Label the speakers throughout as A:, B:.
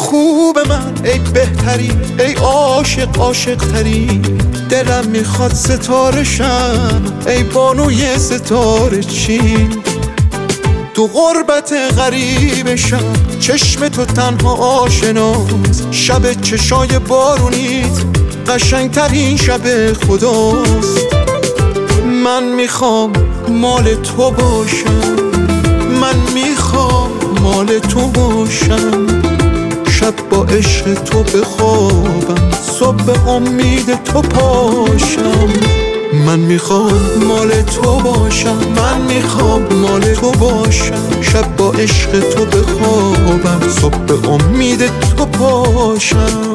A: خوب من، ای بهتری، ای عاشق عاشق تری. دلم میخواد ستاره شم، ای بانوی ستاره چین. تو غربت غریبشم، چشم تو تنها آشناست. شب چشای بارونیت قشنگترین شب خداست. من میخوام مال تو باشم، من میخوام مال تو باشم. شب با عشق تو بخوابم، صبح به امید تو پاشم. من میخوام مال تو باشم، من میخوام مال تو باشم. شب با عشق تو بخوابم، صبح به امید تو پاشم.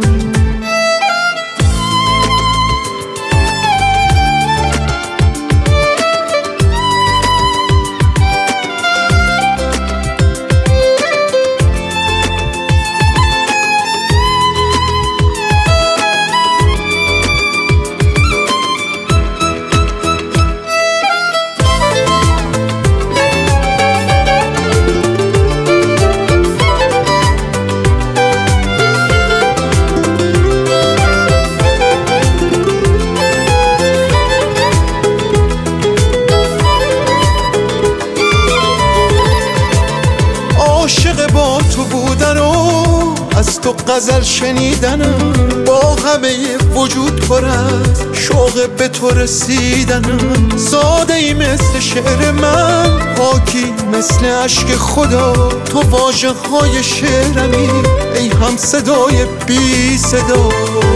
A: عاشق با تو بودن و از تو غزل شنیدنم، با همه وجود پر از شوق به تو رسیدنم. ساده ای مثل شعر من، پاکی مثل عشق خدا. تو واژه های شعرمی، ای هم صدای بی صدا.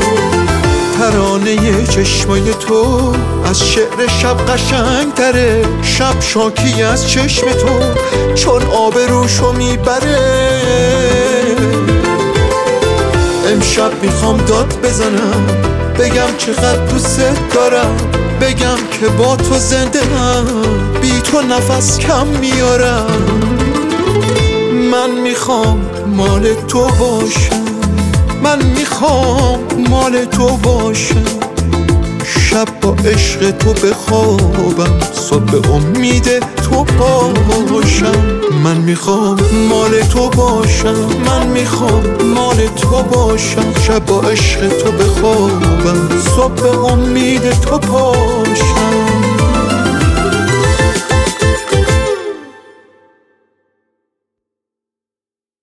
A: ترانه چشمای تو از شعر شب قشنگ تره. شب شاکی از چشم تو چون آب روشو میبره. امشب میخوام داد بزنم، بگم چقدر دوست دارم. بگم که با تو زنده هم، بی تو نفس کم میارم. من میخوام مال تو باشم، من میخوام مال تو باشم. شب با عشق تو بخوابم، صبح امید تو باشم. من میخوام مال تو باشم، من میخوام مال تو باشم. شب با عشق تو بخوابم، صبح امید تو باشم.